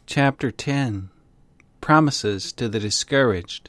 Chapter 10. Promises to the Discouraged.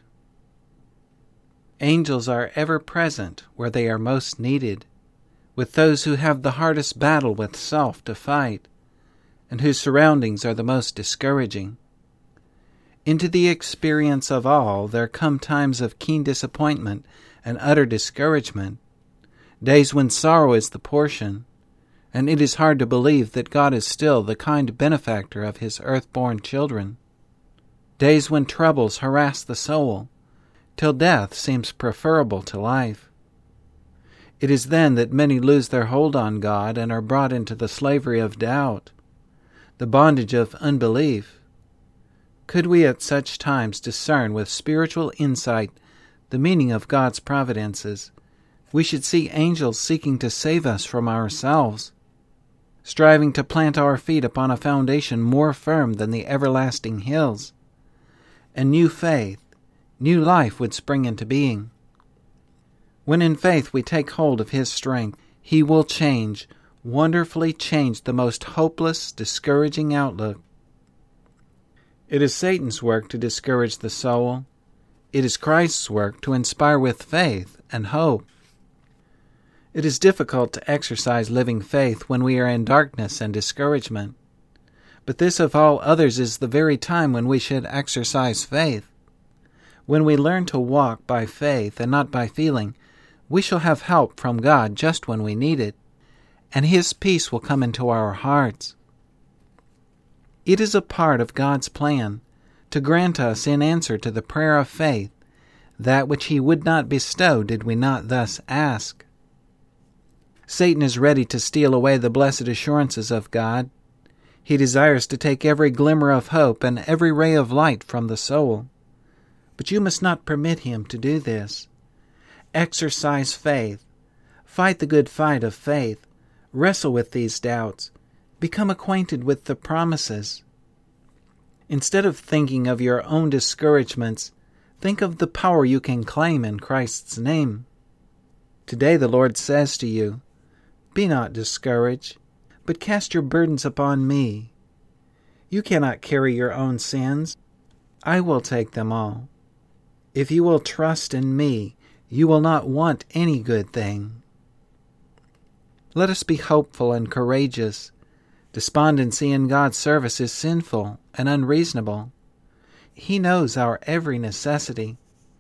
Angels are ever present where they are most needed, with those who have the hardest battle with self to fight, and whose surroundings are the most discouraging. Into the experience of all there come times of keen disappointment and utter discouragement, days when sorrow is the portion, and it is hard to believe that God is still the kind benefactor of His earth-born children. Days when troubles harass the soul, till death seems preferable to life. It is then that many lose their hold on God and are brought into the slavery of doubt, the bondage of unbelief. Could we at such times discern with spiritual insight the meaning of God's providences, we should see angels seeking to save us from ourselves, striving to plant our feet upon a foundation more firm than the everlasting hills, and new faith, new life would spring into being. When in faith we take hold of His strength, He will change, wonderfully change the most hopeless, discouraging outlook. It is Satan's work to discourage the soul. It is Christ's work to inspire with faith and hope. It is difficult to exercise living faith when we are in darkness and discouragement. But this of all others is the very time when we should exercise faith. When we learn to walk by faith and not by feeling, we shall have help from God just when we need it, and His peace will come into our hearts. It is a part of God's plan to grant us in answer to the prayer of faith that which He would not bestow did we not thus ask. Satan is ready to steal away the blessed assurances of God. He desires to take every glimmer of hope and every ray of light from the soul. But you must not permit him to do this. Exercise faith. Fight the good fight of faith. Wrestle with these doubts. Become acquainted with the promises. Instead of thinking of your own discouragements, think of the power you can claim in Christ's name. Today the Lord says to you, "Be not discouraged, but cast your burdens upon me. You cannot carry your own sins. I will take them all. If you will trust in me, you will not want any good thing." Let us be hopeful and courageous. Despondency in God's service is sinful and unreasonable. He knows our every necessity.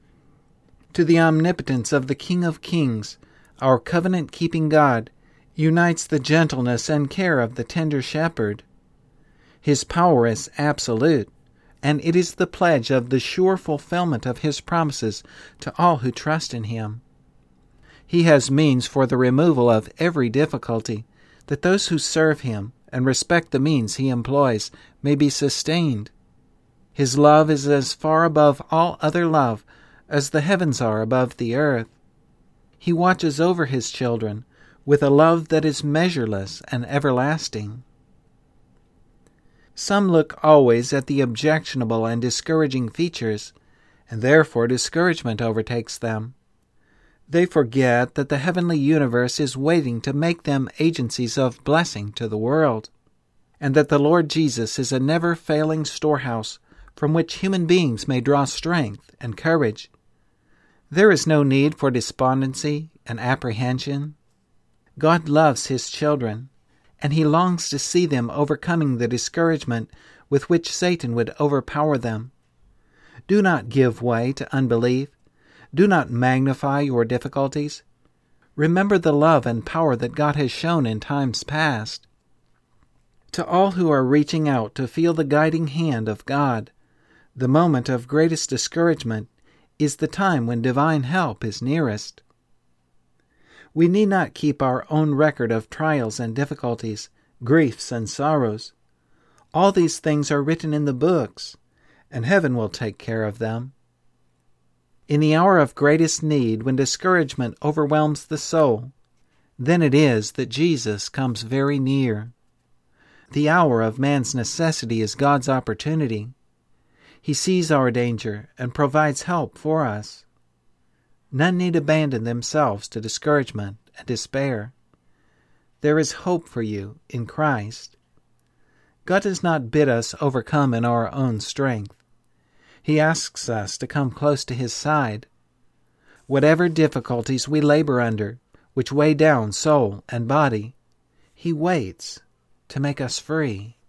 To the omnipotence of the King of Kings, our covenant-keeping God unites the gentleness and care of the tender shepherd. His power is absolute, and it is the pledge of the sure fulfillment of His promises to all who trust in Him. He has means for the removal of every difficulty, that those who serve Him and respect the means He employs may be sustained. His love is as far above all other love as the heavens are above the earth. He watches over His children with a love that is measureless and everlasting. Some look always at the objectionable and discouraging features, and therefore discouragement overtakes them. They forget that the heavenly universe is waiting to make them agencies of blessing to the world, and that the Lord Jesus is a never-failing storehouse from which human beings may draw strength and courage. There is no need for despondency and apprehension. God loves His children, and He longs to see them overcoming the discouragement with which Satan would overpower them. Do not give way to unbelief. Do not magnify your difficulties. Remember the love and power that God has shown in times past. To all who are reaching out to feel the guiding hand of God, the moment of greatest discouragement is the time when divine help is nearest. We need not keep our own record of trials and difficulties, griefs and sorrows. All these things are written in the books, and heaven will take care of them. In the hour of greatest need, when discouragement overwhelms the soul, then it is that Jesus comes very near. The hour of man's necessity is God's opportunity. He sees our danger and provides help for us. None need abandon themselves to discouragement and despair. There is hope for you in Christ. God does not bid us overcome in our own strength. He asks us to come close to His side. Whatever difficulties we labor under, which weigh down soul and body, He waits to make us free.